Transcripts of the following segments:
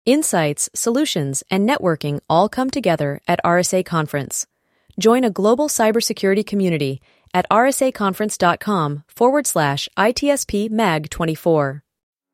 Insights, solutions, and networking all come together at RSA Conference. Join a global cybersecurity community at rsaconference.com/ITSP Mag 24.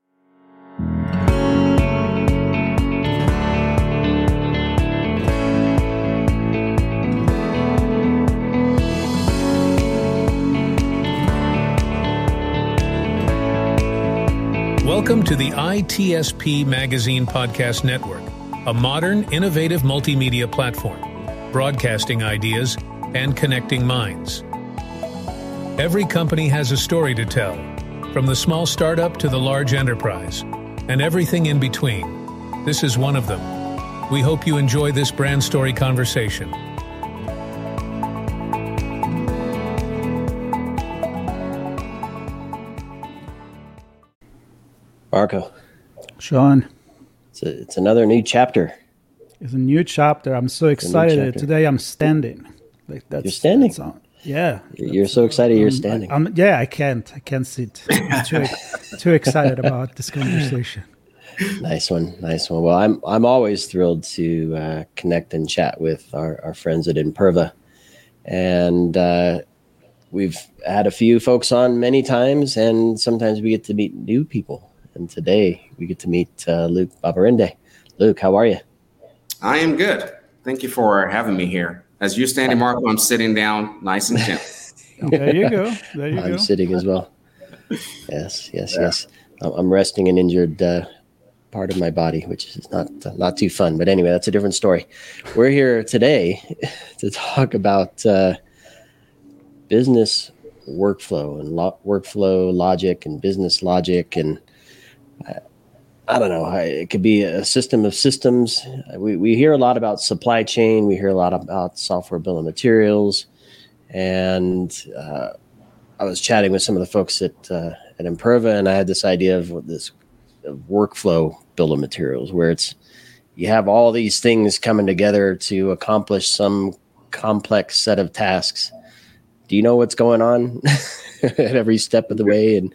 Welcome to the ITSP Magazine Podcast Network, a modern, innovative multimedia platform, broadcasting ideas and connecting minds. Every company has a story to tell, from the small startup to the large enterprise, and everything in between. This is one of them. We hope you enjoy this brand story conversation. Marco. Sean. It's another new chapter. It's a new chapter. I'm so excited. Today I'm standing. You're standing? Yeah. You're so excited you're standing. I can't sit. I'm too excited about this conversation. Nice one. Well, I'm always thrilled to connect and chat with our friends at Imperva. And we've had a few folks on many times, and sometimes we get to meet new people. And today we get to meet Luke Babarinde. Luke, how are you? I am good. Thank you for having me here. As you're standing, Marco, I'm sitting down nice and gentle. There you go. I'm sitting as well. Yes. I'm resting an injured part of my body, which is not too fun. But anyway, that's a different story. We're here today to talk about business workflow and workflow logic and business logic, and I don't know. It could be a system of systems. We hear a lot about supply chain. We hear a lot about software bill of materials. And I was chatting with some of the folks at Imperva, and I had this idea of this workflow bill of materials, where you have all these things coming together to accomplish some complex set of tasks. Do you know what's going on at every step of the way, and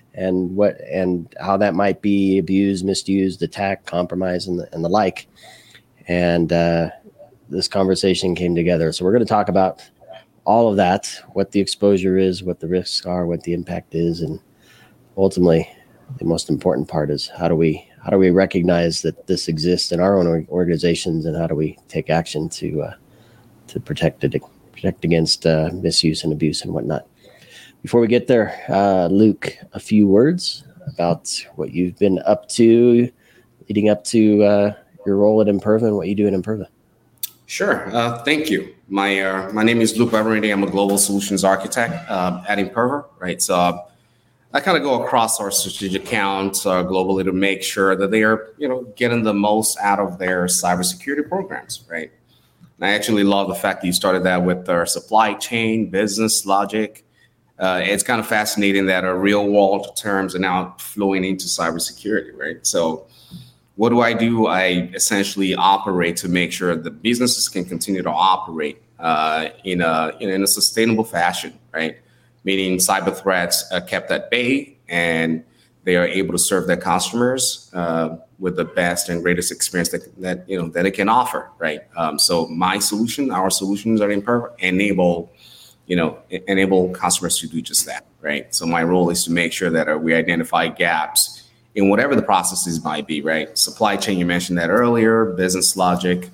how that might be abused, misused, attacked, compromised, and the like? And this conversation came together. So we're going to talk about all of that, what the exposure is, what the risks are, what the impact is, and ultimately, the most important part is how do we recognize that this exists in our own organizations, and how do we take action to protect against misuse and abuse and whatnot. Before we get there, Luke, a few words about what you've been up to leading up to your role at Imperva and what you do at Imperva. Sure. Thank you. My name is Luke Babarinde. I'm a global solutions architect at Imperva, right? So I kind of go across our strategic accounts globally to make sure that they are, getting the most out of their cybersecurity programs, right? And I actually love the fact that you started that with our supply chain, business logic. It's kind of fascinating that our real world terms are now flowing into cybersecurity, right? So what do? I essentially operate to make sure that businesses can continue to operate in a sustainable fashion, right? Meaning cyber threats are kept at bay, and they are able to serve their customers with the best and greatest experience that it can offer, right? So our solutions are enable customers to do just that, right? So my role is to make sure that we identify gaps in whatever the processes might be, right? Supply chain, you mentioned that earlier, business logic,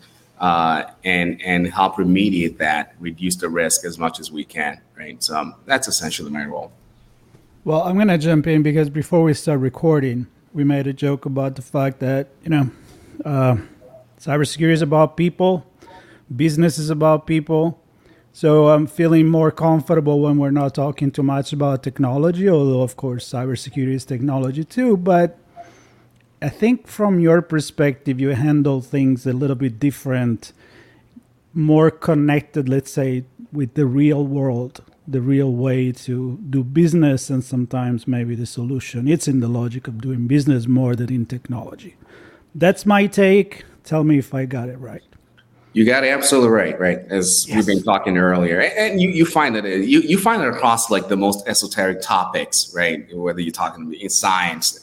and help remediate that, reduce the risk as much as we can, right? So that's essentially my role. Well, I'm going to jump in because before we start recording, we made a joke about the fact that, cybersecurity is about people, business is about people. So I'm feeling more comfortable when we're not talking too much about technology, although, of course, cybersecurity is technology too. But I think from your perspective, you handle things a little bit different, more connected, let's say, with the real world, the real way to do business, and sometimes maybe the solution. It's in the logic of doing business more than in technology. That's my take. Tell me if I got it right. You got it absolutely right? As We've been talking earlier, and you find that you find it across like the most esoteric topics, right? Whether you're talking in science,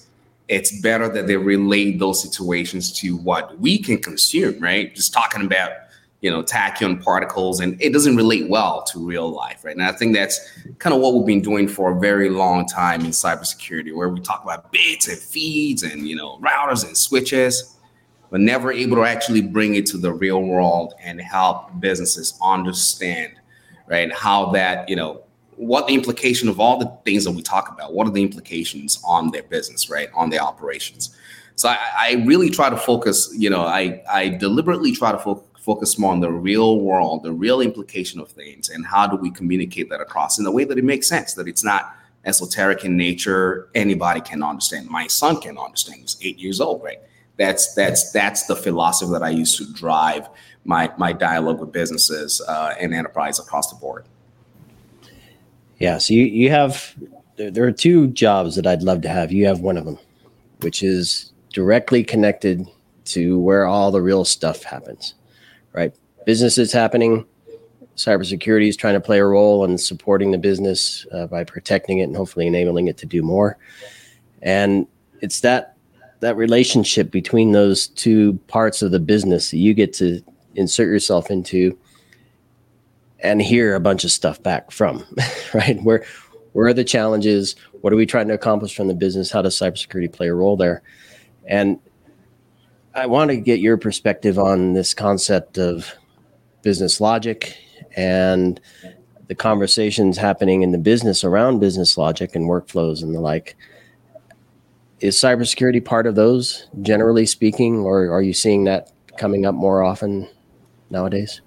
it's better that they relate those situations to what we can consume, right? Just talking about, tachyon particles, and it doesn't relate well to real life, right? And I think that's kind of what we've been doing for a very long time in cybersecurity, where we talk about bits and feeds and, routers and switches, but never able to actually bring it to the real world and help businesses understand, right, how that, what the implication of all the things that we talk about, what are the implications on their business, right, on their operations. So I really try to focus, I deliberately try to focus more on the real world, the real implication of things, and how do we communicate that across in a way that it makes sense, that it's not esoteric in nature. Anybody can understand. My son can understand. He's 8 years old, right? That's the philosophy that I use to drive my dialogue with businesses and enterprise across the board. Yeah, so you have, there are two jobs that I'd love to have. You have one of them, which is directly connected to where all the real stuff happens, right? Business is happening. Cybersecurity is trying to play a role in supporting the business by protecting it and hopefully enabling it to do more. And it's that relationship between those two parts of the business that you get to insert yourself into and hear a bunch of stuff back from, right? Where are the challenges? What are we trying to accomplish from the business? How does cybersecurity play a role there? And I want to get your perspective on this concept of business logic and the conversations happening in the business around business logic and workflows and the like. Is cybersecurity part of those, generally speaking, or are you seeing that coming up more often nowadays?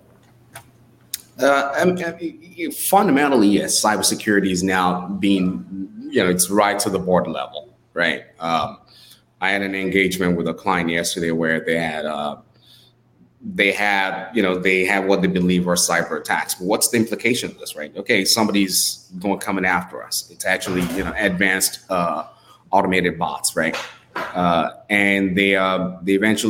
Fundamentally, yes. Cybersecurity is now being, it's right to the board level, right? I had an engagement with a client yesterday where they have what they believe are cyber attacks. But what's the implication of this, right? Okay, somebody's coming after us. It's actually, advanced automated bots, right? And they're able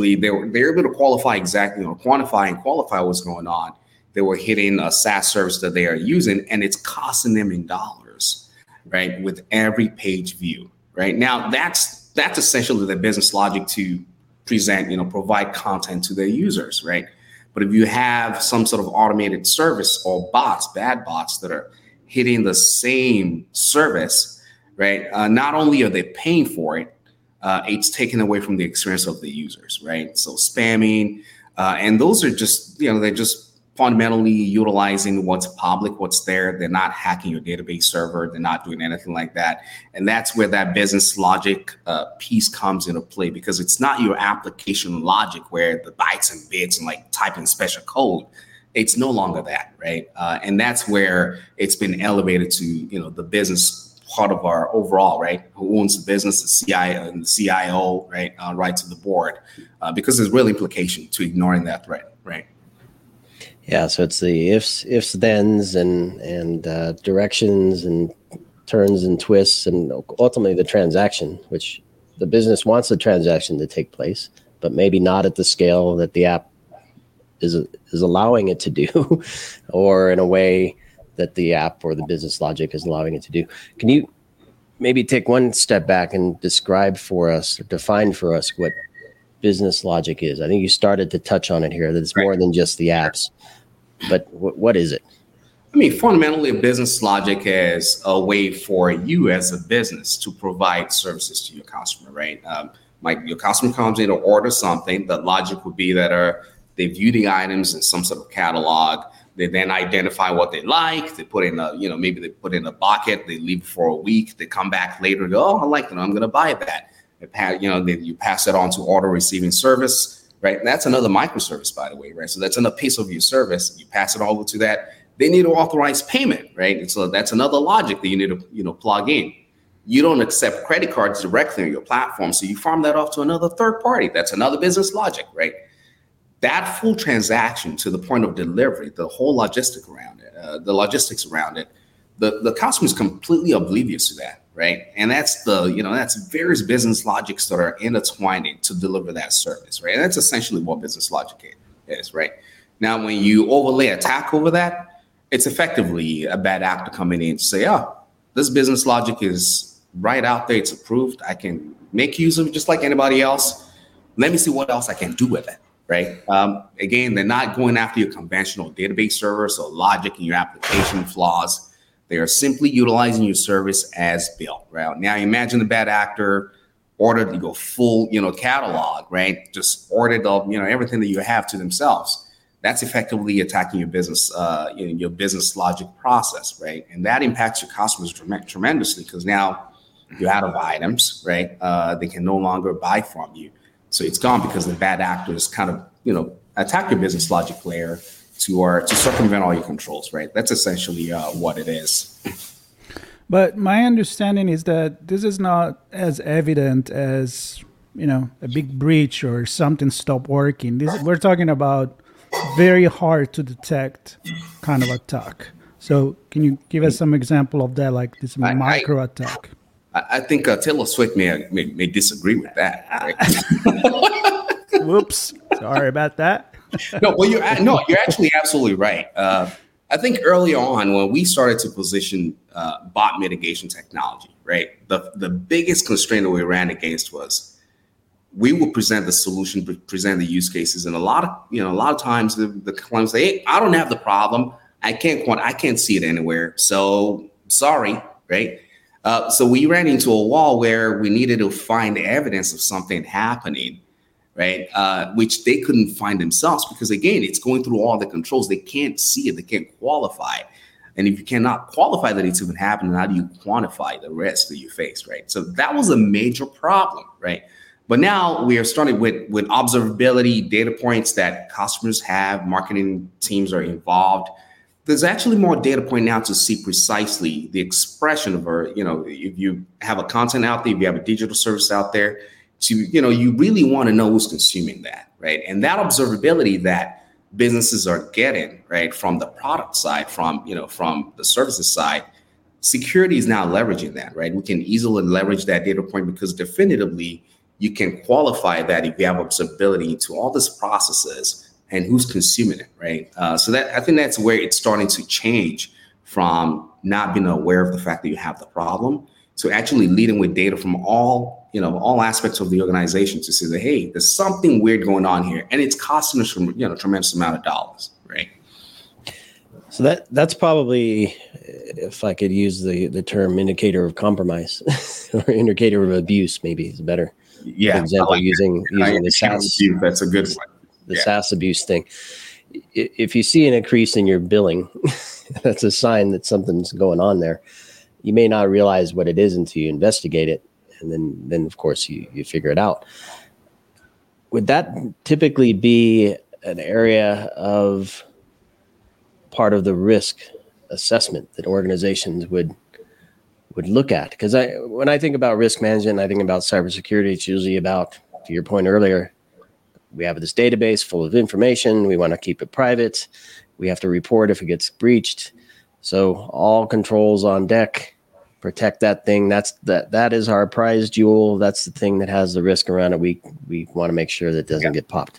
to quantify and qualify what's going on. They were hitting a SaaS service that they are using, and it's costing them in dollars, right? With every page view, right? Now that's essentially the business logic to present, provide content to their users, right? But if you have some sort of automated service or bad bots that are hitting the same service, right? Not only are they paying for it, it's taken away from the experience of the users, right? So spamming, and those are just, they're just fundamentally utilizing what's public, what's there. They're not hacking your database server. They're not doing anything like that. And that's where that business logic piece comes into play, because it's not your application logic where the bytes and bits and like typing special code. It's no longer that, right? And that's where it's been elevated to, the business part of our overall, right? Who owns the business, the CIO and the CIO, right? Right to the board, because there's real implication to ignoring that threat, right? Yeah, so it's the ifs, thens, and directions and turns and twists, and ultimately the transaction, which the business wants the transaction to take place, but maybe not at the scale that the app is allowing it to do, or in a way that the app or the business logic is allowing it to do. Can you maybe take one step back and describe for us, or define for us, what business logic is? I think you started to touch on it here, that it's more than just the apps. But what is it? I mean, fundamentally, a business logic is a way for you as a business to provide services to your customer, right? Your customer comes in to order something. The logic would be that they view the items in some sort of catalog. They then identify what they like. They put in maybe they put in a bucket. They leave for a week. They come back later and go, oh, I like it. I'm going to buy that. You pass it on to order receiving service. Right. And that's another microservice, by the way. Right. So that's another piece of your service. You pass it over to that. They need to authorize payment. Right. And so that's another logic that you need to, plug in. You don't accept credit cards directly on your platform. So you farm that off to another third party. That's another business logic. Right. That full transaction to the point of delivery, the whole logistics around it, the customer is completely oblivious to that. Right. And that's that's various business logics that are intertwining to deliver that service. Right. And that's essentially what business logic is. Right. Now, when you overlay attack over that, it's effectively a bad actor coming in to say, oh, this business logic is right out there. It's approved. I can make use of it just like anybody else. Let me see what else I can do with it, right? Again, they're not going after your conventional database server, so logic and your application flaws. They are simply utilizing your service as built, right? Now imagine the bad actor ordered your full, catalog, right? Just ordered everything that you have to themselves. That's effectively attacking your business, your business logic process, right? And that impacts your customers tremendously because now you're out of items, right? They can no longer buy from you. So it's gone because the bad actors kind of, attack your business logic layer to circumvent all your controls, right? That's essentially what it is. But my understanding is that this is not as evident as, a big breach or something stopped working. We're talking about very hard to detect kind of attack. So can you give us some example of that, like this micro attack? I think Taylor Swift may disagree with that. Right? Whoops. Sorry about that. No, well, you're actually absolutely right. I think early on when we started to position bot mitigation technology, right, the biggest constraint that we ran against was we would present the solution, present the use cases, and a lot of times the clients say, "Hey, I don't have the problem. I can't see it anywhere. So sorry," right? So we ran into a wall where we needed to find evidence of something happening, right? Which they couldn't find themselves because, again, it's going through all the controls. They can't see it. They can't qualify it. And if you cannot qualify that it's even happening, how do you quantify the risk that you face, right? So that was a major problem, right? But now we are starting with observability, data points that customers have, marketing teams are involved. There's actually more data point now to see precisely the expression of, if you have a content out there, if you have a digital service out there, you really want to know who's consuming that, right? And that observability that businesses are getting, right, from the product side, from the services side, security is now leveraging that, right? We can easily leverage that data point because definitively you can qualify that if you have observability into all these processes and who's consuming it, right? So that I think that's where it's starting to change from not being aware of the fact that you have the problem to actually leading with data from all aspects of the organization to say that, hey, there's something weird going on here, and it's costing us tremendous amount of dollars, right? So that's probably, if I could use the term indicator of compromise or indicator of abuse, maybe is better. Yeah, for example, using the SaaS. That's a good one. The SaaS abuse thing. If you see an increase in your billing, that's a sign that something's going on there. You may not realize what it is until you investigate it, and then of course you figure it out. Would that typically be an area of part of the risk assessment that organizations would look at? Because when I think about risk management, I think about cybersecurity. It's usually about, to your point earlier, we have this database full of information. We want to keep it private. We have to report if it gets breached. So all controls on deck, protect that thing. That is our prize jewel. That's the thing that has the risk around it. We want to make sure that it doesn't get popped.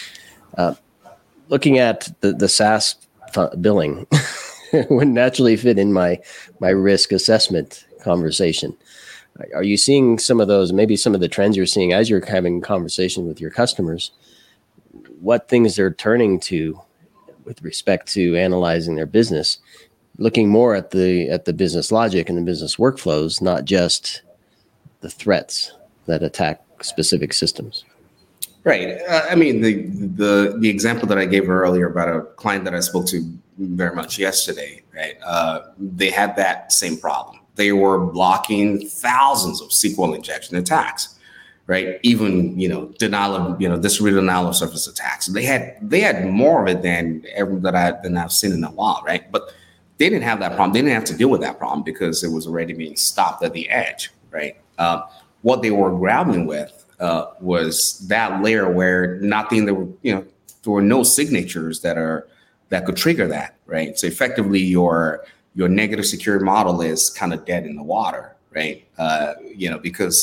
Looking at the SaaS billing would naturally fit in my risk assessment conversation. Are you seeing some of those, maybe some of the trends you're seeing as you're having conversation with your customers, what things they're turning to with respect to analyzing their business, looking more at the business logic and the business workflows, not just the threats that attack specific systems? Right. I mean, the example that I gave earlier about a client that I spoke to very much yesterday, right? They had that same problem. They were blocking thousands of SQL injection attacks, right? Even, distributed denial of service attacks. They had more of it than I've seen in a while, right? But they didn't have that problem. They didn't have to deal with that problem because it was already being stopped at the edge, right? What they were grappling with was that layer where there were no signatures that could trigger that, right? So effectively, your negative security model is kind of dead in the water, right? Because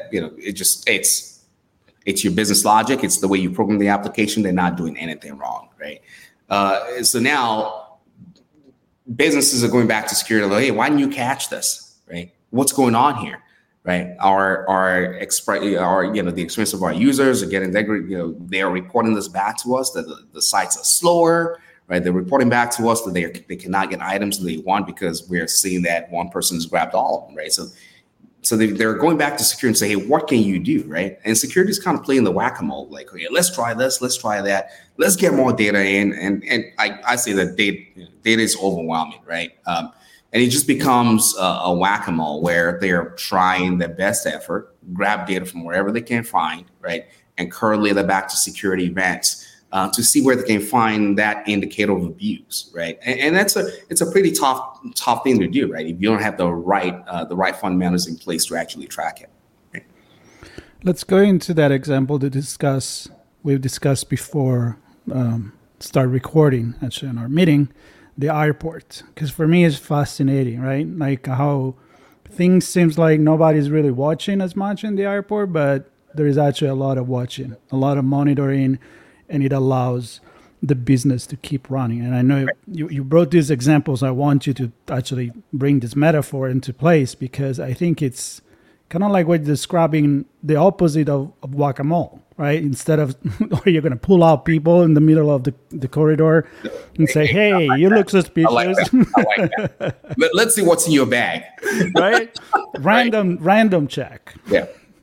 it's your business logic. It's the way you program the application. They're not doing anything wrong, right? So now businesses are going back to security. Like, hey, why didn't you catch this, right? What's going on here, right? Our the experience of our users are getting degraded. They are reporting this back to us that the sites are slower, right? They're reporting back to us that they cannot get items they want because we're seeing that one person has grabbed all of them, right? So they're going back to security and say, hey, what can you do, right? And security is kind of playing the whack-a-mole, like, okay, let's try this, let's try that, let's get more data in. And I say that data is overwhelming, right? And it just becomes a whack-a-mole where they're trying their best effort, grab data from wherever they can find, right? And correlate that back to security events to see where they can find that indicator of abuse, right? And it's a pretty tough thing to do, right? If you don't have the right fundamentals in place to actually track it. Right? Let's go into that example to discuss. We've discussed before, start recording actually in our meeting, the airport, because for me it's fascinating, right? Like how things seems like nobody's really watching as much in the airport, but there is actually a lot of watching, a lot of monitoring. And it allows the business to keep running. And I know you brought these examples. I want you to actually bring this metaphor into place because I think it's kind of like what you're describing, the opposite of whack-a-mole, right? Instead of where you're going to pull out people in the middle of the corridor and say, hey, you look suspicious. I like that. Let's see what's in your bag. Right? Random check. Yeah.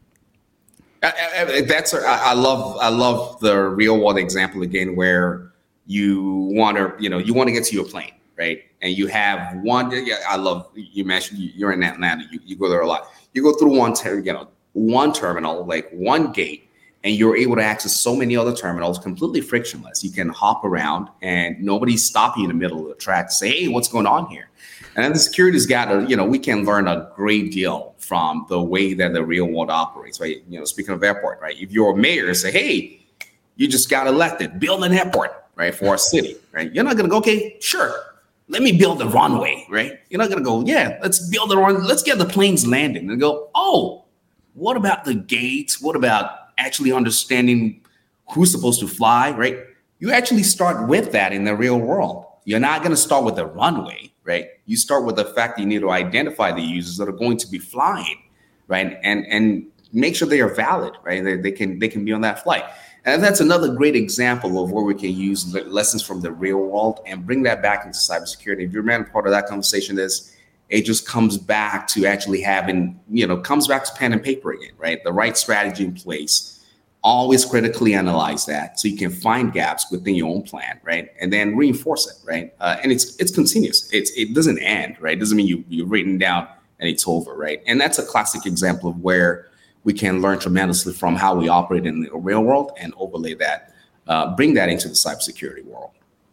I love the real world example again, where you want to get to your plane, right? And you have one. I love you mentioned you're in Atlanta. You go there a lot. You go through one terminal, like one gate, and you're able to access so many other terminals completely frictionless. You can hop around, and nobody's stopping you in the middle of the track to say, "Hey, what's going on here?" And then the security's got we can learn a great deal from the way that the real world operates, right? Speaking of airport, right? If you're a mayor, say, hey, you just got elected, build an airport, right, for our city, right? You're not going to go, okay, sure, let me build the runway, right? You're not going to go, yeah, let's build the runway, let's get the planes landing, and go, oh, what about the gates? What about actually understanding who's supposed to fly, right? You actually start with that in the real world. You're not going to start with the runway, right? You start with the fact that you need to identify the users that are going to be flying, right? And make sure they are valid, right? They can be on that flight. And that's another great example of where we can use lessons from the real world and bring that back into cybersecurity. If you remember, part of that conversation is it just comes back to actually having, comes back to pen and paper again, right? The right strategy in place. Always critically analyze that so you can find gaps within your own plan, right? And then reinforce it, right? And it's continuous. It doesn't end, right? It doesn't mean you've written down and it's over, right? And that's a classic example of where we can learn tremendously from how we operate in the real world and overlay that, bring that into the cybersecurity world.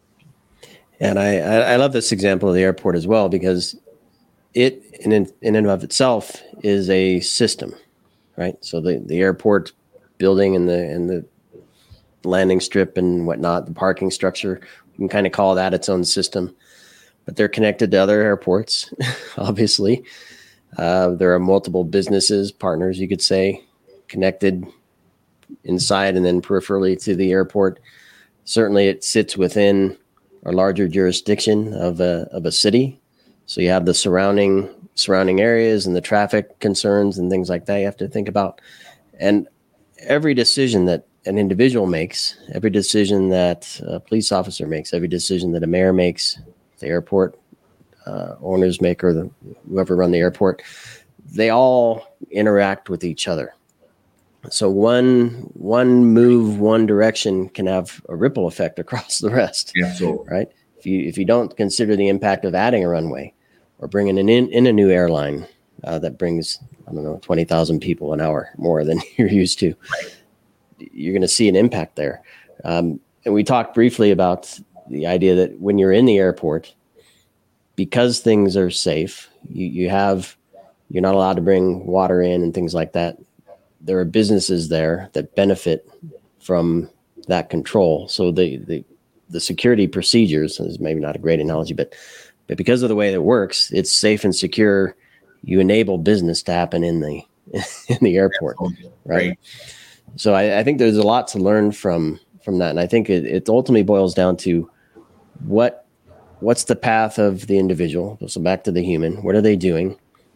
And I love this example of the airport as well, because it in and of itself is a system, right? So the airport building and the landing strip and whatnot, the parking structure, you can kind of call that its own system, but they're connected to other airports, obviously. There are multiple businesses, partners, you could say, connected inside and then peripherally to the airport. Certainly it sits within a larger jurisdiction of a city. So you have the surrounding areas and the traffic concerns and things like that you have to think about. And every decision that an individual makes, every decision that a police officer makes, every decision that a mayor makes, the airport owners make, or whoever run the airport, they all interact with each other. So one move, one direction can have a ripple effect across the rest. Yeah, so right. If you don't consider the impact of adding a runway or bringing in a new airline that brings 20,000 people an hour more than you're used to, right, you're going to see an impact there. And we talked briefly about the idea that when you're in the airport, because things are safe, you're not allowed to bring water in and things like that. There are businesses there that benefit from that control. So the security procedures is maybe not a great analogy, but because of the way that it works, it's safe and secure. You enable business to happen in the airport, right? So I think there's a lot to learn from that, and I think it ultimately boils down to what's the path of the individual. So back to the human. What are they doing?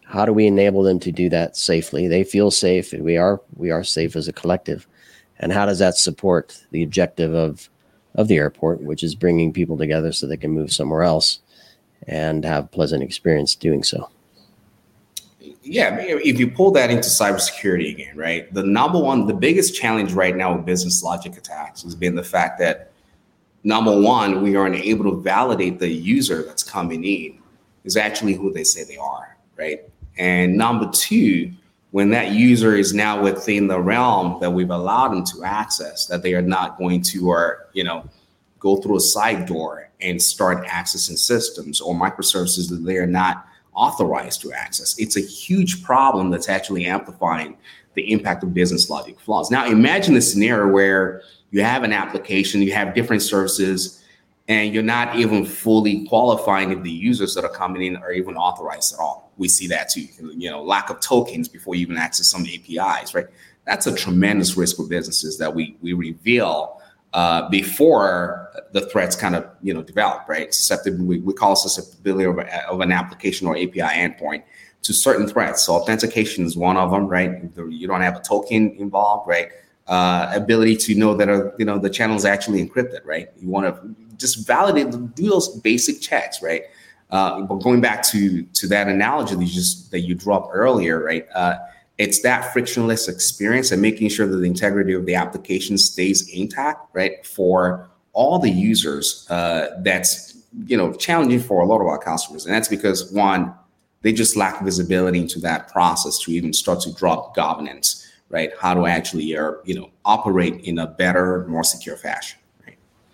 How do we enable them to do that safely? They feel safe, and we are safe as a collective. And how does that support the objective of the airport, which is bringing people together so they can move somewhere else and have pleasant experience doing so? Yeah, if you pull that into cybersecurity again, right? The biggest challenge right now with business logic attacks has been the fact that, number one, we aren't able to validate the user that's coming in is actually who they say they are, right? And number two, when that user is now within the realm that we've allowed them to access, that they are not going to, go through a side door and start accessing systems or microservices that they are not authorized to access. It's a huge problem that's actually amplifying the impact of business logic flaws. Now, imagine a scenario where you have an application, you have different services, and you're not even fully qualifying if the users that are coming in are even authorized at all. We see that too, lack of tokens before you even access some APIs, right? That's a tremendous risk for businesses that we reveal before the threats kind of, develop, right? Susceptibility, we call susceptibility of an application or API endpoint to certain threats. So authentication is one of them, right? You don't have a token involved, right? Ability to know that, the channel is actually encrypted, right? You want to just validate, do those basic checks, right? But going back to that analogy that you dropped earlier, right? It's that frictionless experience and making sure that the integrity of the application stays intact, right? For all the users, that's, challenging for a lot of our customers. And that's because, one, they just lack visibility into that process to even start to drop governance, right? How to actually, operate in a better, more secure fashion, right?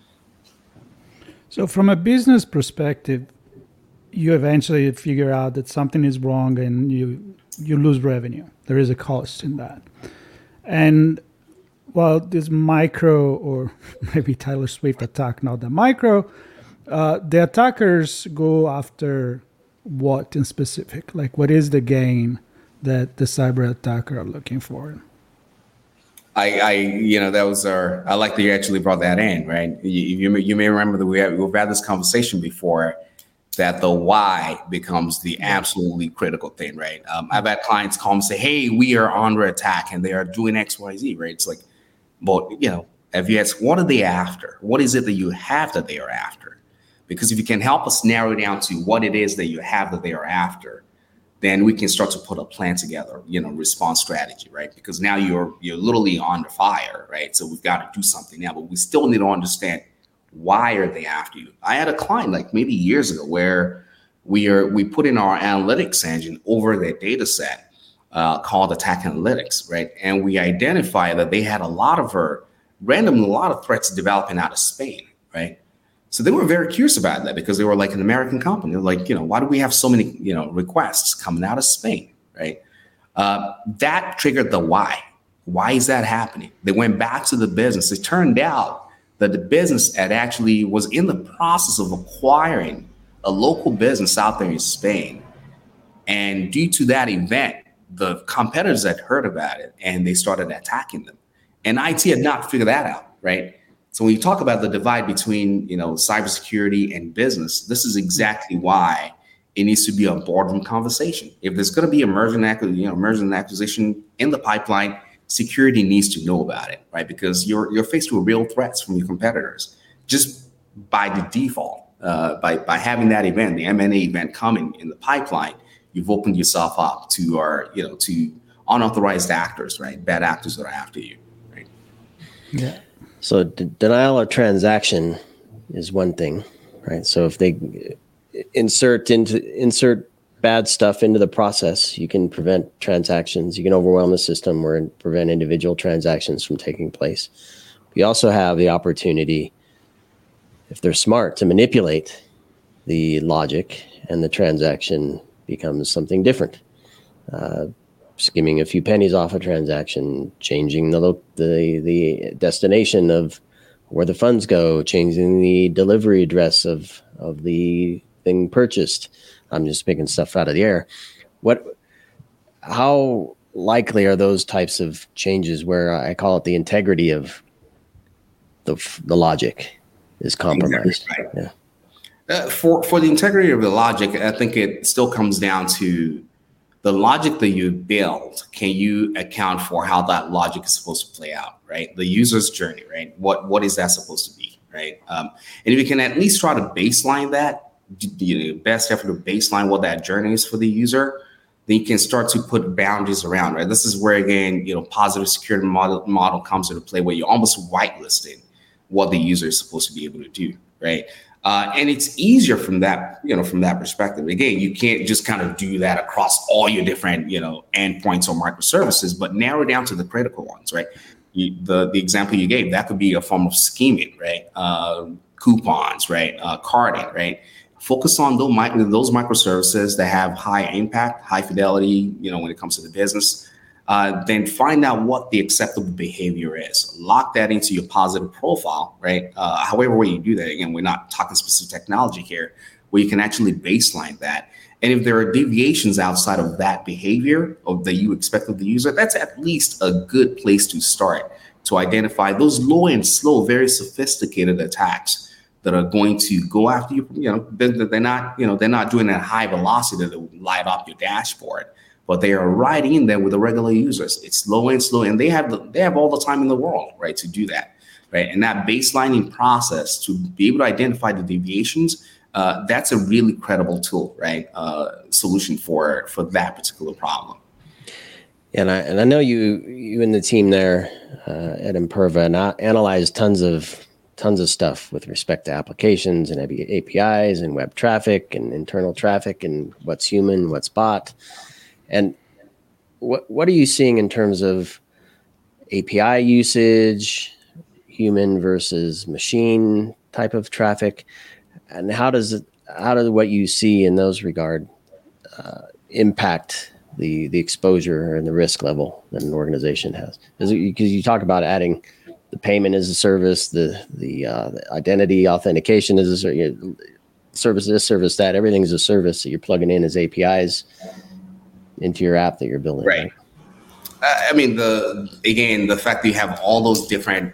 So from a business perspective, you eventually figure out that something is wrong and you lose revenue. There is a cost in that. And while this micro, or maybe Taylor Swift attack, not the micro, the attackers go after what in specific? Like, what is the gain that the cyber attacker are looking for? I like that you actually brought that in, right? You may remember that we've had this conversation before, that the why becomes the absolutely critical thing, right? I've had clients call and say, hey, we are under attack and they are doing X, Y, Z, right? It's like, but, if you ask, what are they after? What is it that you have that they are after? Because if you can help us narrow down to what it is that you have that they are after, then we can start to put a plan together, response strategy, right? Because now you're literally under fire, right? So we've got to do something now, but we still need to understand, why are they after you? I had a client like maybe years ago where we put in our analytics engine over their data set called Attack Analytics, right? And we identified that they had a lot of threats developing out of Spain, right? So they were very curious about that because they were like an American company. They're like, why do we have so many, requests coming out of Spain, right? That triggered the why. Why is that happening? They went back to the business. It turned out that the business actually was in the process of acquiring a local business out there in Spain. And due to that event, the competitors had heard about it and they started attacking them. And IT had not figured that out, right? So when you talk about the divide between, cybersecurity and business, this is exactly why it needs to be a boardroom conversation. If there's going to be a merger and acquisition in the pipeline, security needs to know about it, right? Because you're faced with real threats from your competitors just by the default. By having that event, the M&A event coming in the pipeline, you've opened yourself up to unauthorized actors, right? Bad actors that are after you, right? Yeah. So denial of transaction is one thing, right? So if they insert bad stuff into the process, you can prevent transactions. You can overwhelm the system or prevent individual transactions from taking place. You also have the opportunity, if they're smart, to manipulate the logic, and the transaction becomes something different. Skimming a few pennies off a transaction, changing the destination of where the funds go, changing the delivery address of the thing purchased. I'm just picking stuff out of the air. How likely are those types of changes where I call it the integrity of the logic is compromised? Exactly right. Yeah. For the integrity of the logic, I think it still comes down to the logic that you build, can you account for how that logic is supposed to play out, right? The user's journey, right? What is that supposed to be, right? And if you can at least try to baseline that, the best effort to baseline what that journey is for the user, then you can start to put boundaries around, right? This is where, again, positive security model comes into play, where you're almost whitelisting what the user is supposed to be able to do, right? And it's easier from that, from that perspective. Again, you can't just kind of do that across all your different, endpoints or microservices, but narrow down to the critical ones, right? The example you gave, that could be a form of scheming, right? Coupons, right? Carding, right? Focus on those microservices that have high impact, high fidelity, when it comes to the business. Then find out what the acceptable behavior is. Lock that into your positive profile, right? However way you do that, again, we're not talking specific technology here, where you can actually baseline that. And if there are deviations outside of that behavior or that you expect of the user, that's at least a good place to start to identify those low and slow, very sophisticated attacks that are going to go after you. They're not doing that high velocity that will light up your dashboard, but they are right in there with the regular users. It's slow and slow, and they have all the time in the world, right, to do that, right? And that baselining process to be able to identify the deviations, that's a really credible tool, right? Solution for that particular problem. And I know you and the team there at Imperva analyzed tons of stuff with respect to applications and APIs and web traffic and internal traffic and what's human, what's bot. And what are you seeing in terms of API usage, human versus machine type of traffic? And how does what you see in those regard impact the exposure and the risk level that an organization has? Because you talk about adding the payment as a service, the identity authentication as a service, this service, that, everything's a service that you're plugging in as APIs into your app that you're building. Right. I mean, the fact that you have all those different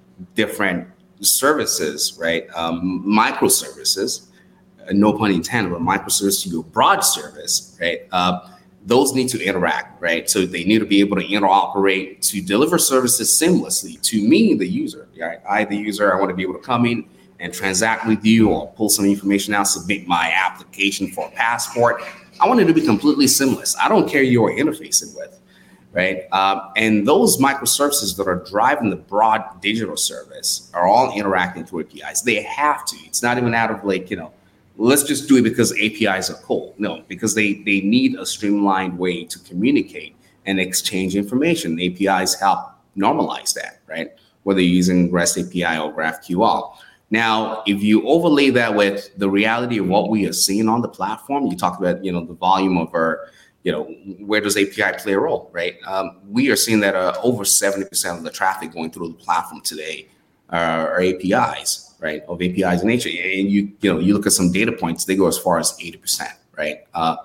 services, right? Microservices, no pun intended, but microservice to your broad service, right? Those need to interact, right? So they need to be able to interoperate to deliver services seamlessly to me, the user, right? The user, I want to be able to come in and transact with you or pull some information out, submit my application for a passport. I want it to be completely seamless. I don't care who you're interfacing with, right? And those microservices that are driving the broad digital service are all interacting through APIs. They have to. It's not even out of let's just do it because APIs are cool. No, because they need a streamlined way to communicate and exchange information. APIs help normalize that, right? Whether you're using REST API or GraphQL. Now, if you overlay that with the reality of what we are seeing on the platform, you talked about, the volume of our, where does API play a role, right? We are seeing that over 70% of the traffic going through the platform today are APIs. Right, of APIs in nature, and you look at some data points, they go as far as 80%, right?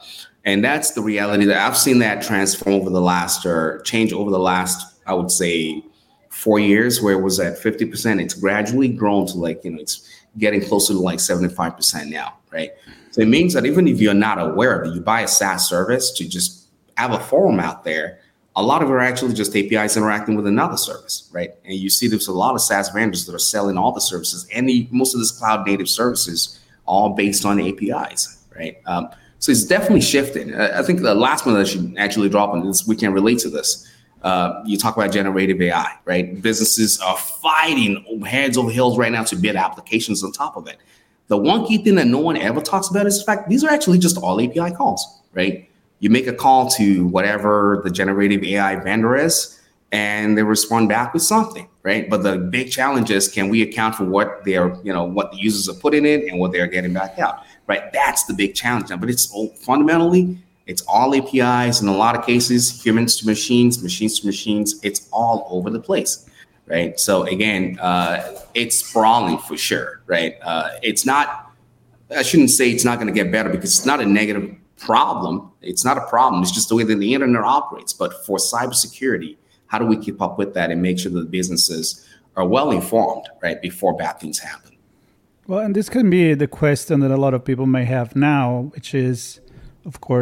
And that's the reality that I've seen that transform change over the last, I would say, 4 years, where it was at 50%. It's gradually grown to it's getting closer to 75% now, right? So it means that even if you're not aware of it, you buy a SaaS service to just have a forum out there. A lot of it are actually just APIs interacting with another service, right? And you see there's a lot of SaaS vendors that are selling all the services, and most of this cloud native services all based on APIs, right? So it's definitely shifting. I think the last one that I should actually drop on this, we can relate to this. You talk about generative AI, right? Businesses are fighting heads over heels right now to build applications on top of it. The one key thing that no one ever talks about is the fact these are actually just all API calls, right? You make a call to whatever the generative AI vendor is, and they respond back with something, right? But the big challenge is, can we account for what what the users are putting in and what they're getting back out, right? That's the big challenge. But fundamentally, it's all APIs in a lot of cases, humans to machines, machines to machines. It's all over the place, right? So again, it's sprawling for sure, right? It's not. I shouldn't say it's not going to get better, because it's not a negative problem. It's not a problem. It's just the way that the internet operates. But for cybersecurity, how do we keep up with that and make sure that the businesses are well informed, right, before bad things happen? Well, and this can be the question that a lot of people may have now, which is, of course,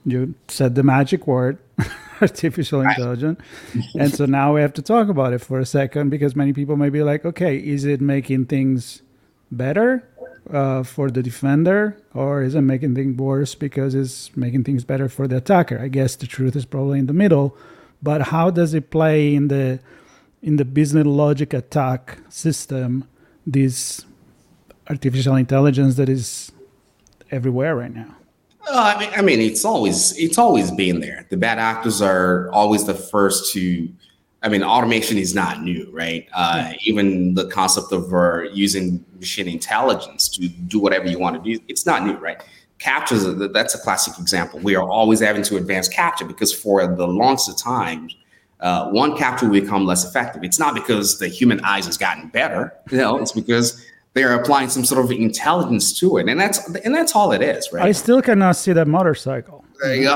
You said the magic word, artificial intelligence. And so now we have to talk about it for a second, because many people may be like, okay, is it making things better for the defender, or is it making things worse because it's making things better for the attacker? I guess the truth is probably in the middle. But how does it play in the business logic attack system, this artificial intelligence that is everywhere right now? I mean, it's always been there. The bad actors are always the first to. I mean, automation is not new, right? Even the concept of using machine intelligence to do whatever you want to do, it's not new, right? Captures, that's a classic example. We are always having to advance capture because for the longest of time, one capture will become less effective. It's not because the human eyes has gotten better, it's because they're applying some sort of intelligence to it, and that's all it is, right? I still cannot see that motorcycle.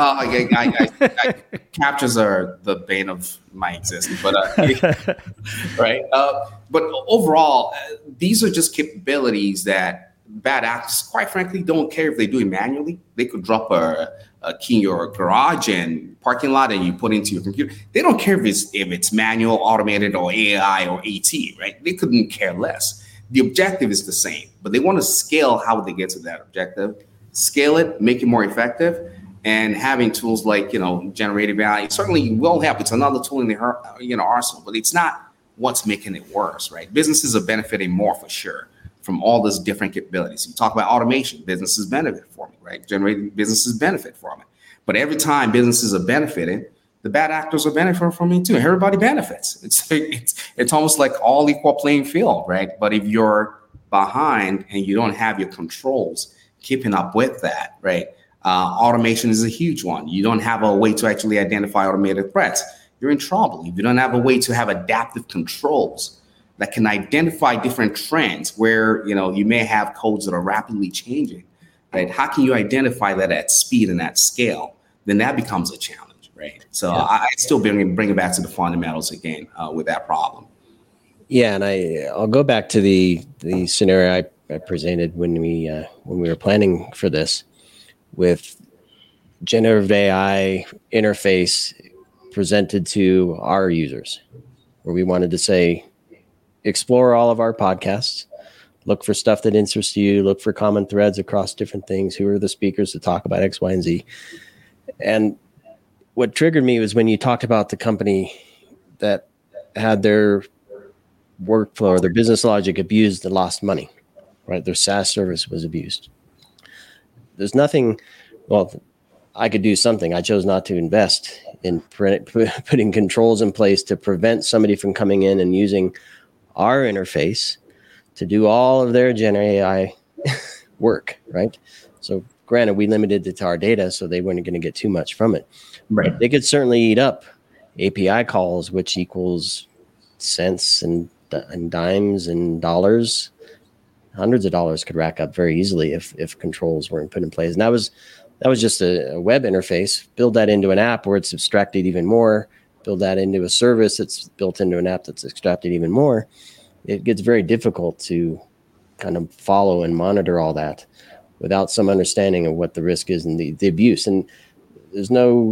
Captures are the bane of my existence, but right. But overall, these are just capabilities that bad actors, quite frankly, don't care if they do it manually. They could drop a key in your garage and parking lot, and you put it into your computer. They don't care if it's manual, automated, or AI or AT, right? They couldn't care less. The objective is the same, but they want to scale how they get to that objective, scale it, make it more effective, and having tools like, generative AI. Certainly will help. It's another tool in the arsenal, but it's not what's making it worse, right? Businesses are benefiting more for sure from all these different capabilities. You talk about automation, businesses benefit from it, right? Generating businesses benefit from it. But every time businesses are benefiting, the bad actors are benefiting from it too. Everybody benefits. It's almost like all equal playing field, right? But if you're behind and you don't have your controls keeping up with that, right? Automation is a huge one. You don't have a way to actually identify automated threats, you're in trouble. If you don't have a way to have adaptive controls that can identify different trends where, you may have codes that are rapidly changing, right? How can you identify that at speed and at scale? Then that becomes a challenge. Right. So yeah. I still bring it back to the fundamentals again with that problem. Yeah, and I'll go back to the scenario I presented when we were planning for this, with generative AI interface presented to our users, where we wanted to say, explore all of our podcasts, look for stuff that interests you, look for common threads across different things. Who are the speakers to talk about X, Y, and Z? And what triggered me was when you talked about the company that had their workflow or their business logic abused and lost money, right? Their SaaS service was abused. There's nothing, well, I could do something. I chose not to invest in putting controls in place to prevent somebody from coming in and using our interface to do all of their Gen AI work, right? So granted, we limited it to our data, so they weren't going to get too much from it. Right. They could certainly eat up API calls, which equals cents and dimes and dollars. Hundreds of dollars could rack up very easily if controls weren't put in place. And that was just a web interface. Build that into an app where it's abstracted even more. Build that into a service that's built into an app that's extracted even more. It gets very difficult to kind of follow and monitor all that without some understanding of what the risk is and the abuse. And there's no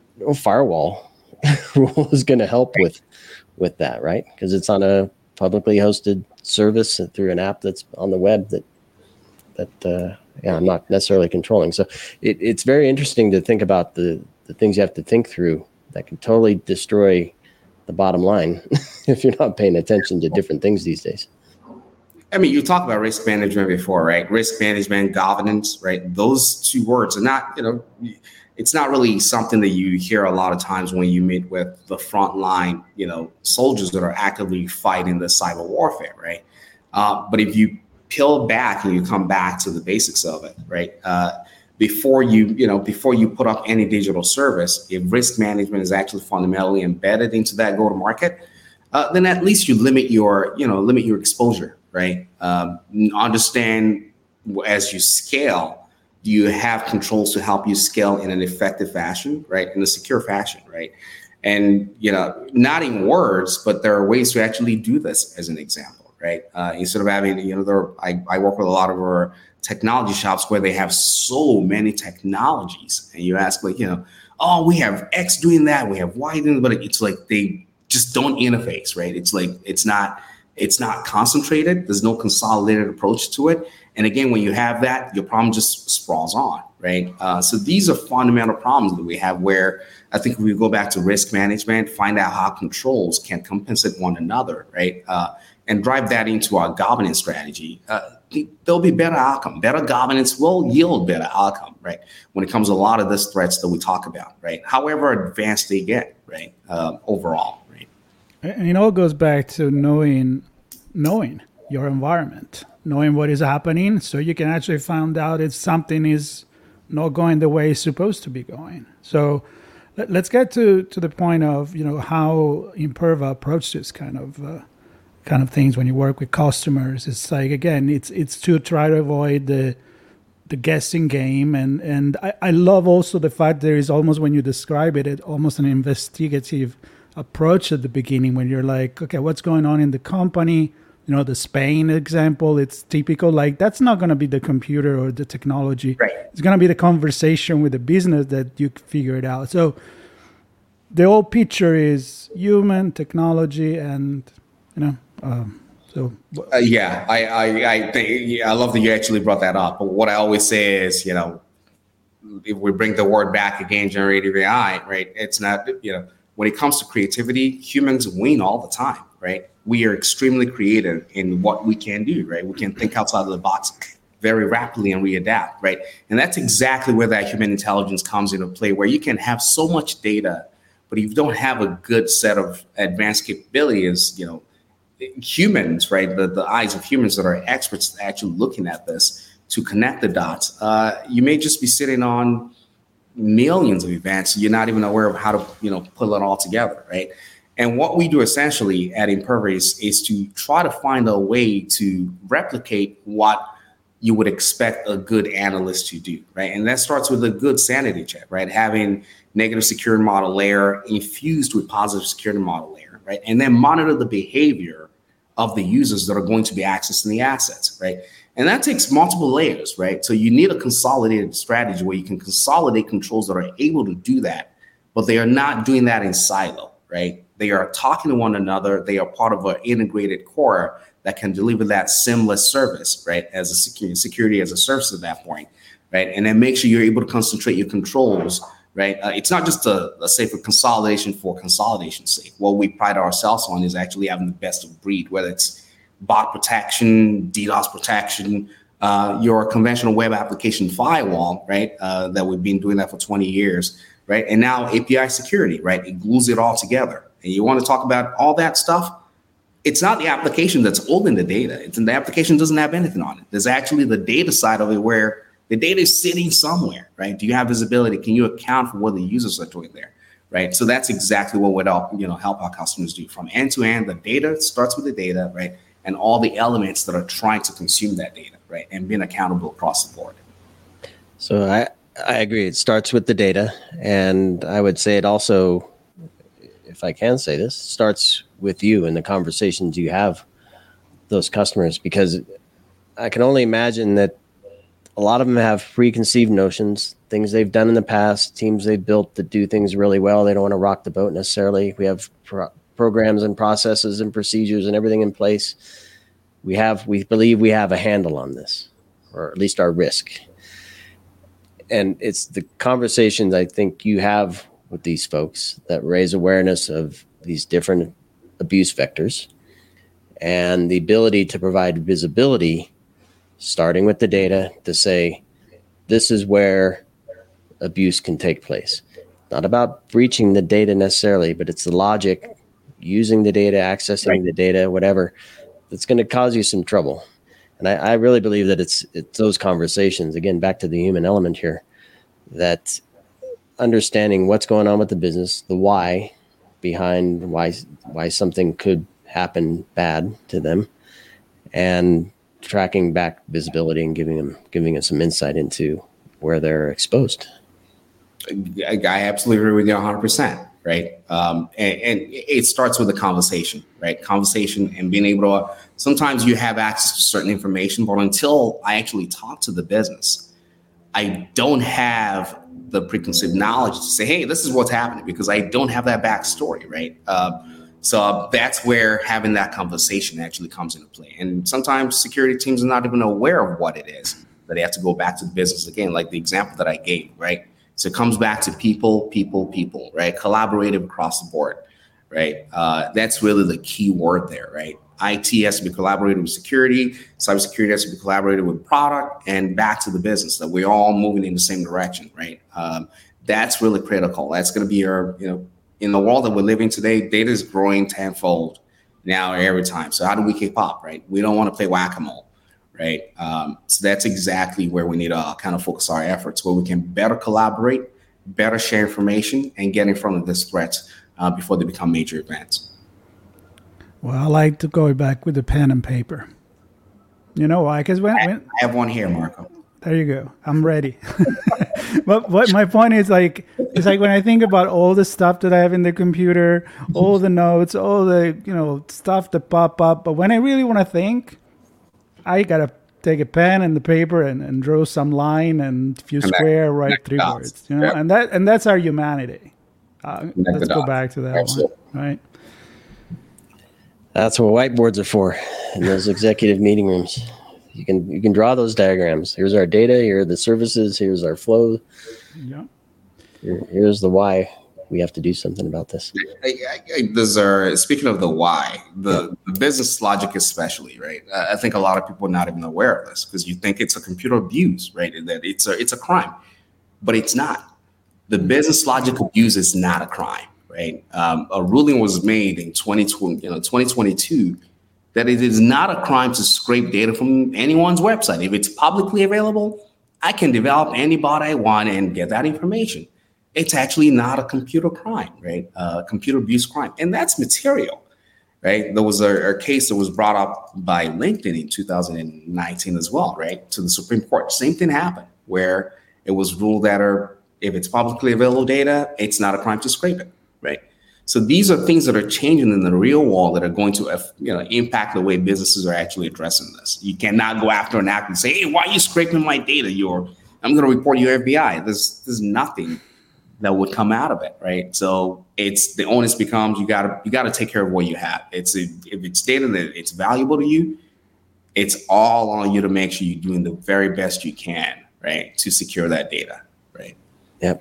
firewall rule is going to help with that, right? Because it's on a publicly hosted service through an app that's on the web that I'm not necessarily controlling. So it's very interesting to think about the things you have to think through that can totally destroy the bottom line if you're not paying attention to different things these days. I mean, you talked about risk management before, right? Risk management, governance, right? Those two words are not, it's not really something that you hear a lot of times when you meet with the frontline, soldiers that are actively fighting the cyber warfare, right? But if you peel back and you come back to the basics of it, right? Before you put up any digital service, if risk management is actually fundamentally embedded into that go-to-market, then at least you limit your exposure, right? Understand as you scale, do you have controls to help you scale in an effective fashion, right? In a secure fashion, right? And, not in words, but there are ways to actually do this as an example, right? Instead of having, I work with a lot of our technology shops where they have so many technologies, and you ask like, oh, we have X doing that, we have Y doing, but it's like they just don't interface, right? It's like it's not concentrated. There's no consolidated approach to it. And again, when you have that, your problem just sprawls on, right? So these are fundamental problems that we have where I think if we go back to risk management, find out how controls can compensate one another, right? And drive that into our governance strategy, there'll be better outcome. Better governance will yield better outcome, right? When it comes to a lot of these threats that we talk about, right? However advanced they get, right? Overall, right? And it all goes back to knowing your environment, knowing what is happening, so you can actually find out if something is not going the way it's supposed to be going. So let's get to the point of how Imperva approached this kind of things when you work with customers. It's like, again, it's to try to avoid the guessing game, and I love also the fact there is almost, when you describe it, almost an investigative approach at the beginning when you're like, okay, what's going on in the company? The Spain example, it's typical. Like, that's not going to be the computer or the technology. Right. It's going to be the conversation with the business that you figure it out. So the whole picture is human, technology, and I think I love that you actually brought that up. But what I always say is, if we bring the word back again, generative AI, right? It's not, when it comes to creativity, humans win all the time, right? We are extremely creative in what we can do, right? We can think outside of the box very rapidly and readapt, right? And that's exactly where that human intelligence comes into play, where you can have so much data, but if you don't have a good set of advanced capabilities, humans, right? The eyes of humans that are experts actually looking at this to connect the dots. You may just be sitting on millions of events. You're not even aware of how to, pull it all together, right? And what we do essentially at Imperva is to try to find a way to replicate what you would expect a good analyst to do, right? And that starts with a good sanity check, right? Having negative security model layer infused with positive security model layer, right? And then monitor the behavior of the users that are going to be accessing the assets, right? And that takes multiple layers, right? So you need a consolidated strategy where you can consolidate controls that are able to do that, but they are not doing that in silo, right? They are talking to one another. They are part of an integrated core that can deliver that seamless service, right? As a security as a service at that point, right? And then make sure you're able to concentrate your controls, right? It's not just a safer consolidation for consolidation's sake. What we pride ourselves on is actually having the best of breed, whether it's bot protection, DDoS protection, your conventional web application firewall, right? That we've been doing that for 20 years, right? And now API security, right? It glues it all together. And you want to talk about all that stuff? It's not the application that's holding the data. The application doesn't have anything on it. There's actually the data side of it where the data is sitting somewhere, right? Do you have visibility? Can you account for what the users are doing there, right? So that's exactly what would help our customers do. From end to end, the data starts with the data, right? And all the elements that are trying to consume that data, right? And being accountable across the board. So I agree. It starts with the data. And I would say it also, if I can say this, starts with you and the conversations you have with those customers, because I can only imagine that a lot of them have preconceived notions, things they've done in the past, teams they've built that do things really well. They don't want to rock the boat necessarily. We have programs and processes and procedures and everything in place. We believe we have a handle on this, or at least our risk. And it's the conversations I think you have with these folks that raise awareness of these different abuse vectors and the ability to provide visibility, starting with the data, to say, this is where abuse can take place. Not about breaching the data necessarily, but it's the logic, using the data, accessing the data, whatever, that's going to cause you some trouble. And I really believe that it's those conversations, again, back to the human element here, that understanding what's going on with the business, the why behind why something could happen bad to them, and tracking back visibility and giving us some insight into where they're exposed. I absolutely agree with you 100%. right? And it starts with a conversation, right? Conversation and being able to, sometimes you have access to certain information, but until I actually talk to the business, I don't have the preconceived knowledge to say, hey, this is what's happening, because I don't have that backstory, right? So that's where having that conversation actually comes into play. And sometimes security teams are not even aware of what it is, that they have to go back to the business again, like the example that I gave, right? So it comes back to people, right? Collaborative across the board, right? That's really the key word there, right? IT has to be collaborated with security, cybersecurity has to be collaborated with product, and back to the business, that we're all moving in the same direction, right? That's really critical. That's going to be our, in the world that we're living today, data is growing tenfold now every time. So how do we keep up, right? We don't want to play whack-a-mole, right? So that's exactly where we need to kind of focus our efforts, where we can better collaborate, better share information, and get in front of these threats before they become major events. Well, I like to go back with the pen and paper. You know why? Because I have one here, Marco. There you go. I'm ready. But what my point is, like, it's like when I think about all the stuff that I have in the computer, all the notes, all the stuff that pop up. But when I really want to think, I gotta take a pen and the paper and draw some line and few square, write 3 words. Yep. and that's our humanity. Let's go back to that Absolutely. one, right? That's what whiteboards are for in those executive meeting rooms. You can draw those diagrams. Here's our data. Here are the services. Here's our flow. Yeah. Here's the why we have to do something about this. Speaking of the why, the business logic especially, right? I think a lot of people are not even aware of this, because you think it's a computer abuse, right? That it's a crime, but it's not. The business logic abuse is not a crime, right? A ruling was made in 2022 that it is not a crime to scrape data from anyone's website. If it's publicly available, I can develop any bot I want and get that information. It's actually not a computer crime, right? Computer abuse crime. And that's material, right? There was a case that was brought up by LinkedIn in 2019 as well, right? To the Supreme Court. Same thing happened, where it was ruled that if it's publicly available data, it's not a crime to scrape it, right? So these are things that are changing in the real world that are going to impact the way businesses are actually addressing this. You cannot go after an act and say, hey, why are you scraping my data? I'm going to report you FBI. There's nothing that would come out of it, right? So the onus becomes you got to take care of what you have. If it's data that it's valuable to you, it's all on you to make sure you're doing the very best you can, right, to secure that data, right? Yep.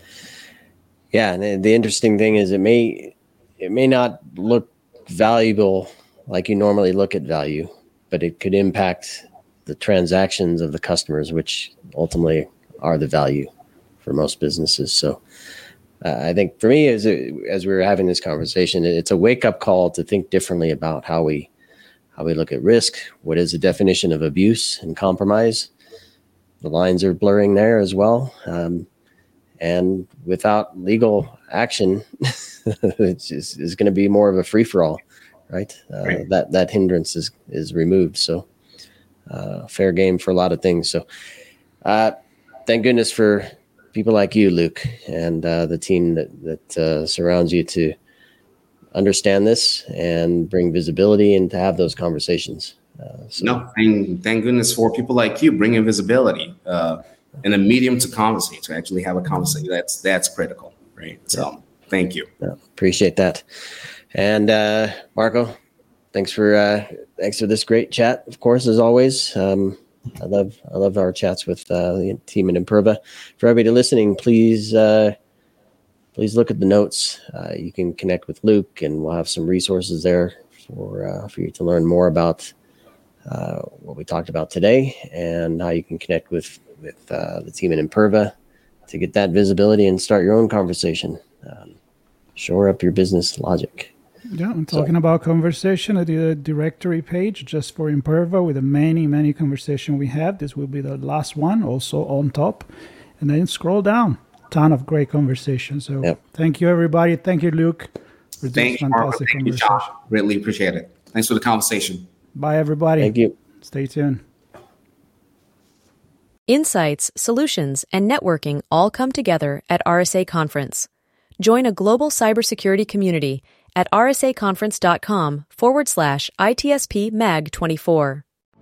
Yeah, and the interesting thing is it may not look valuable like you normally look at value, but it could impact the transactions of the customers, which ultimately are the value for most businesses. So I think for me, as we were having this conversation, it's a wake-up call to think differently about how we look at risk. What is the definition of abuse and compromise? The lines are blurring there as well. And without legal action, it's going to be more of a free-for-all, right? Right. That hindrance is removed. So fair game for a lot of things. So thank goodness for people like you, Luke, and the team that surrounds you to understand this and bring visibility and to have those conversations. Thank goodness for people like you bringing visibility and a medium to conversate, to actually have a conversation. That's critical, right? So thank you. Yeah, appreciate that. And Marco, thanks for this great chat. Of course, as always, I love our chats with the team at Imperva. For everybody listening, please look at the notes. You can connect with Luke, and we'll have some resources there for you to learn more about what we talked about today, and how you can connect with the team at Imperva to get that visibility and start your own conversation. Shore up your business logic. Yeah, I'm talking about conversation at the directory page just for Imperva with the many conversation we have. This will be the last one, also on top. And then scroll down. Ton of great conversation. So Thank you, everybody. Thank you, Luke, for this fantastic conversation. Thank you, John. Really appreciate it. Thanks for the conversation. Bye, everybody. Thank you. Stay tuned. Insights, solutions, and networking all come together at RSA Conference. Join a global cybersecurity community at rsaconference.com/ITSP-MAG24.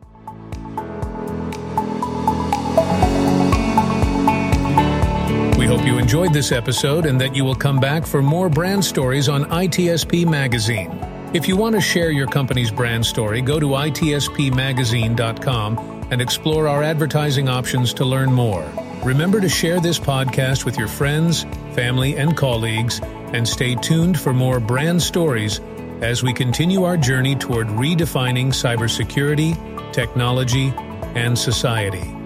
We hope you enjoyed this episode and that you will come back for more brand stories on ITSP Magazine. If you want to share your company's brand story, go to itspmagazine.com and explore our advertising options to learn more. Remember to share this podcast with your friends, family, and colleagues, and stay tuned for more brand stories as we continue our journey toward redefining cybersecurity, technology, and society.